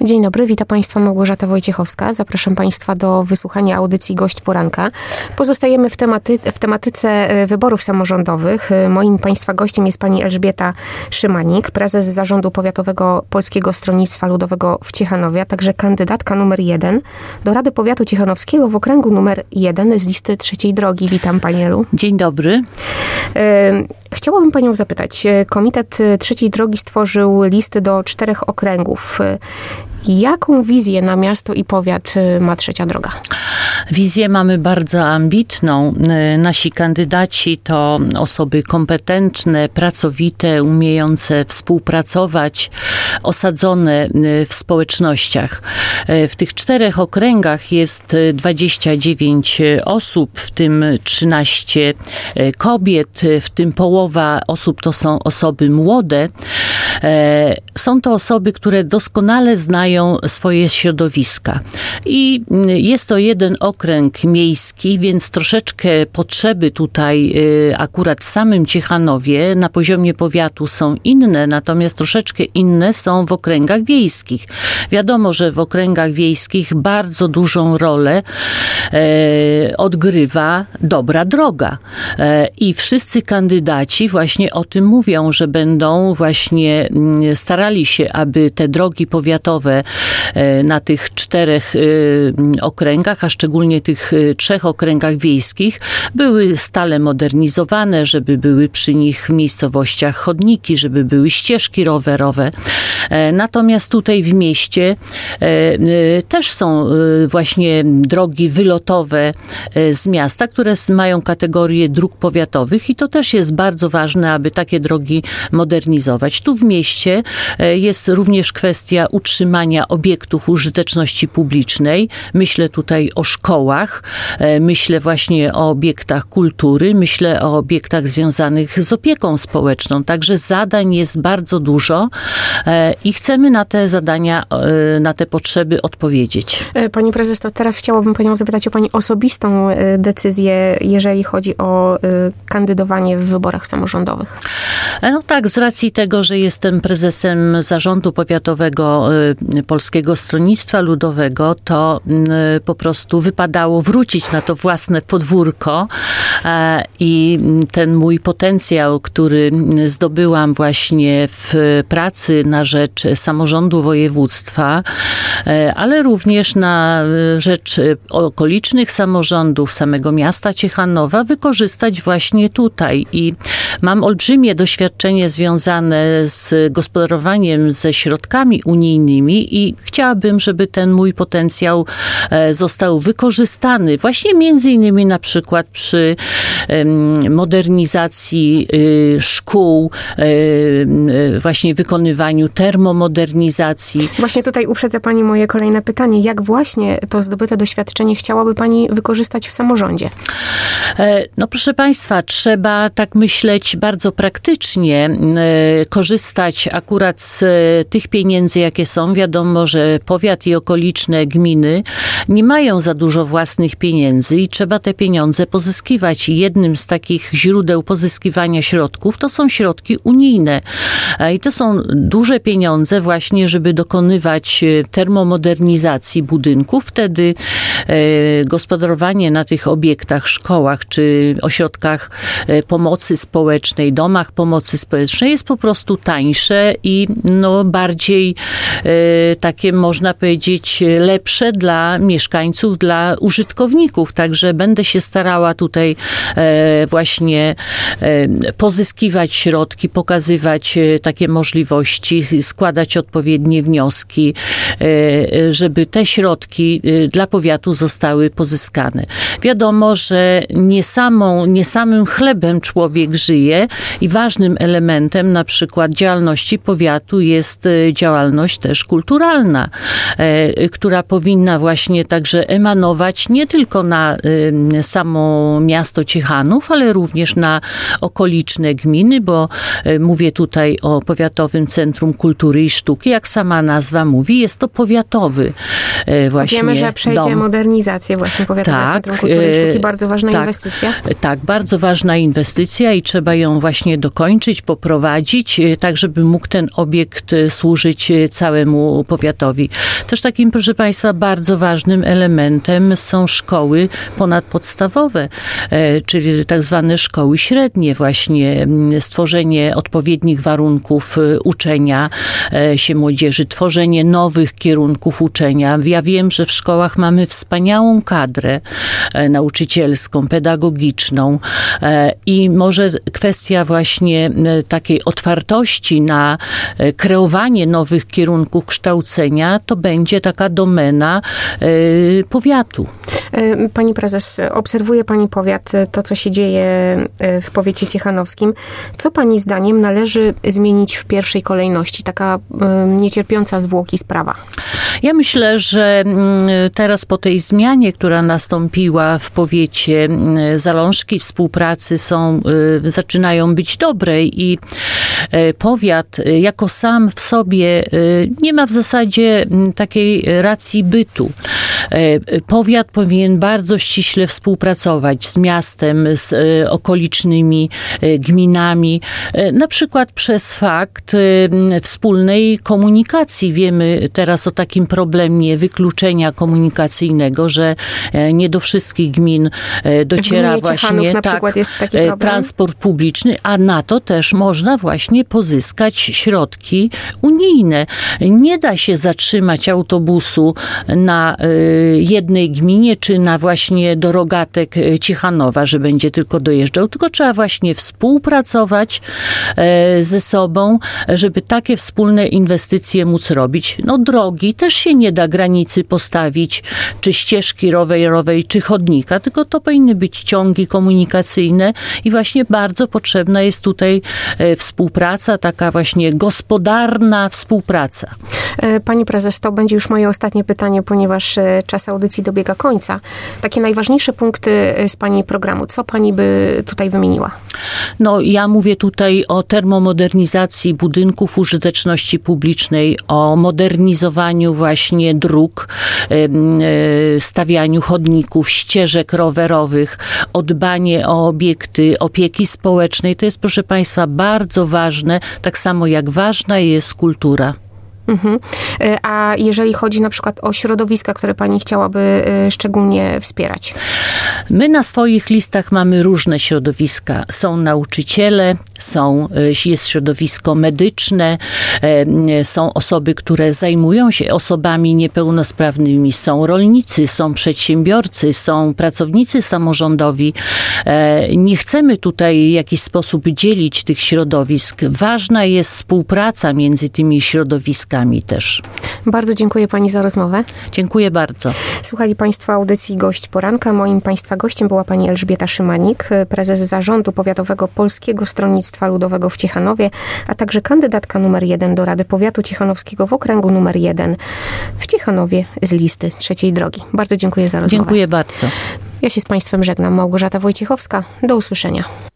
Dzień dobry, witam Państwa Małgorzata Wojciechowska. Zapraszam Państwa do wysłuchania audycji Gość Poranka. Pozostajemy w tematyce wyborów samorządowych. Moim Państwa gościem jest pani Elżbieta Szymanik, prezes Zarządu Powiatowego Polskiego Stronnictwa Ludowego w Ciechanowie, a także kandydatka numer 1 do Rady Powiatu Ciechanowskiego w okręgu numer 1 z listy Trzeciej Drogi. Witam Pani Elu. Dzień dobry. Chciałabym Panią zapytać. Komitet Trzeciej Drogi stworzył listy do 4 okręgów. Jaką wizję na miasto i powiat ma Trzecia Droga? Wizję mamy bardzo ambitną. Nasi kandydaci to osoby kompetentne, pracowite, umiejące współpracować, osadzone w społecznościach. W tych 4 okręgach jest 29 osób, w tym 13 kobiet, w tym połowa osób to są osoby młode. Są to osoby, które doskonale znają swoje środowiska. I jest to jeden okręg miejski, więc troszeczkę potrzeby tutaj akurat w samym Ciechanowie na poziomie powiatu są inne, natomiast troszeczkę inne są w okręgach wiejskich. Wiadomo, że w okręgach wiejskich bardzo dużą rolę odgrywa dobra droga. I wszyscy kandydaci właśnie o tym mówią, że będą właśnie starali się, aby te drogi powiatowe na tych 4 okręgach, a szczególnie tych 3 okręgach wiejskich, były stale modernizowane, żeby były przy nich w miejscowościach chodniki, żeby były ścieżki rowerowe. Natomiast tutaj w mieście też są właśnie drogi wylotowe z miasta, które mają kategorię dróg powiatowych i to też jest bardzo ważne, aby takie drogi modernizować. Tu w mieście jest również kwestia utrzymania obiektów użyteczności publicznej. Myślę tutaj o szkołach, myślę właśnie o obiektach kultury, myślę o obiektach związanych z opieką społeczną. Także zadań jest bardzo dużo i chcemy na te zadania, na te potrzeby odpowiedzieć. Pani prezes, to teraz chciałabym Panią zapytać o Pani osobistą decyzję, jeżeli chodzi o kandydowanie w wyborach samorządowych. No tak, z racji tego, że jestem prezesem Zarządu Powiatowego Polskiego Stronnictwa Ludowego, to po prostu wypadało wrócić na to własne podwórko i ten mój potencjał, który zdobyłam właśnie w pracy na rzecz samorządu województwa, ale również na rzecz okolicznych samorządów, samego miasta Ciechanowa, wykorzystać właśnie tutaj. I mam olbrzymie doświadczenie związane z gospodarowaniem ze środkami unijnymi i chciałabym, żeby ten mój potencjał został wykorzystany właśnie między innymi na przykład przy modernizacji szkół, właśnie wykonywaniu termomodernizacji. Właśnie tutaj uprzedza Pani moje kolejne pytanie. Jak właśnie to zdobyte doświadczenie chciałaby Pani wykorzystać w samorządzie? No proszę Państwa, trzeba tak myśleć bardzo praktycznie, korzystać akurat z tych pieniędzy, jakie są. Wiadomo, że powiat i okoliczne gminy nie mają za dużo własnych pieniędzy i trzeba te pieniądze pozyskiwać. Jednym z takich źródeł pozyskiwania środków to są środki unijne. I to są duże pieniądze właśnie, żeby dokonywać termomodernizacji budynków. Wtedy gospodarowanie na tych obiektach, szkołach czy ośrodkach pomocy społecznej, domach pomocy społecznej jest po prostu tańsze i bardziej takie, można powiedzieć, lepsze dla mieszkańców, dla użytkowników. Także będę się starała tutaj właśnie pozyskiwać środki, pokazywać takie możliwości, składać odpowiednie wnioski, żeby te środki dla powiatu zostały pozyskane. Wiadomo, że nie samym chlebem człowiek żyje i ważnym elementem na przykład działalności powiatu jest działalność też kulturalna, która powinna właśnie także emanować nie tylko na samo miasto Ciechanów, ale również na okoliczne gminy, bo mówię tutaj o Powiatowym Centrum Kultury i Sztuki. Jak sama nazwa mówi, jest to powiatowe powiatowy właśnie Wiemy, że przejdzie modernizację właśnie Powiatowe Centrum Kultury i Sztuki. Bardzo ważna inwestycja. Tak, bardzo ważna inwestycja i trzeba ją właśnie dokończyć, poprowadzić, tak żeby mógł ten obiekt służyć całemu powiatowi. Też takim, proszę Państwa, bardzo ważnym elementem są szkoły ponadpodstawowe, czyli tak zwane szkoły średnie, właśnie stworzenie odpowiednich warunków uczenia się młodzieży, tworzenie nowych kierunków uczenia. Ja wiem, że w szkołach mamy wspaniałą kadrę nauczycielską, pedagogiczną i może kwestia właśnie takiej otwartości na kreowanie nowych kierunków kształcenia to będzie taka domena powiatu. Pani prezes, obserwuje pani powiat, to co się dzieje w powiecie ciechanowskim. Co pani zdaniem należy zmienić w pierwszej kolejności? Taka niecierpiąca zwłoki sprawa. Ja myślę, że teraz po tej zmianie, która nastąpiła w powiecie, zalążki współpracy zaczynają być dobre i powiat jako sam w sobie nie ma w zasadzie takiej racji bytu. Powiat powinien bardzo ściśle współpracować z miastem, z okolicznymi gminami, na przykład przez fakt wspólnej komunikacji. Wiemy teraz o takim problemie wykluczenia komunikacyjnego, że nie do wszystkich gmin dociera właśnie transport publiczny, a na to też można właśnie pozyskać środki unijne. Nie da się zatrzymać autobusu na jednej gminie, czy na właśnie do Rogatek Ciechanowa, że będzie tylko dojeżdżał, tylko trzeba właśnie współpracować ze sobą, żeby takie wspólne inwestycje móc robić. No drogi też się nie da granicy postawić, czy ścieżki rowerowej, czy chodnika, tylko to powinny być ciągi komunikacyjne i właśnie bardzo potrzebna jest tutaj współpraca, taka właśnie gospodarna współpraca. Pani prezes, to będzie już moje ostatnie pytanie, ponieważ czas audycji dobiega końca. Takie najważniejsze punkty z pani programu. Co pani by tutaj wymieniła? No, ja mówię tutaj o termomodernizacji budynków użyteczności publicznej, o modernizowaniu właśnie dróg, stawianiu chodników, ścieżek rowerowych, o dbanie o obiekty opieki społecznej. To jest, proszę Państwa, bardzo ważne, tak samo jak ważna jest kultura. A jeżeli chodzi na przykład o środowiska, które pani chciałaby szczególnie wspierać? My na swoich listach mamy różne środowiska. Są nauczyciele, jest środowisko medyczne, są osoby, które zajmują się osobami niepełnosprawnymi, są rolnicy, są przedsiębiorcy, są pracownicy samorządowi. Nie chcemy tutaj w jakiś sposób dzielić tych środowisk. Ważna jest współpraca między tymi środowiskami też. Bardzo dziękuję pani za rozmowę. Dziękuję bardzo. Słuchali państwo audycji Gość Poranka. Moim państwa gościem była pani Elżbieta Szymanik, prezes Zarządu Powiatowego Polskiego Stronnictwa Ludowego w Ciechanowie, a także kandydatka numer 1 do Rady Powiatu Ciechanowskiego w okręgu numer 1 w Ciechanowie z listy Trzeciej Drogi. Bardzo dziękuję za rozmowę. Dziękuję bardzo. Ja się z państwem żegnam. Małgorzata Wojciechowska. Do usłyszenia.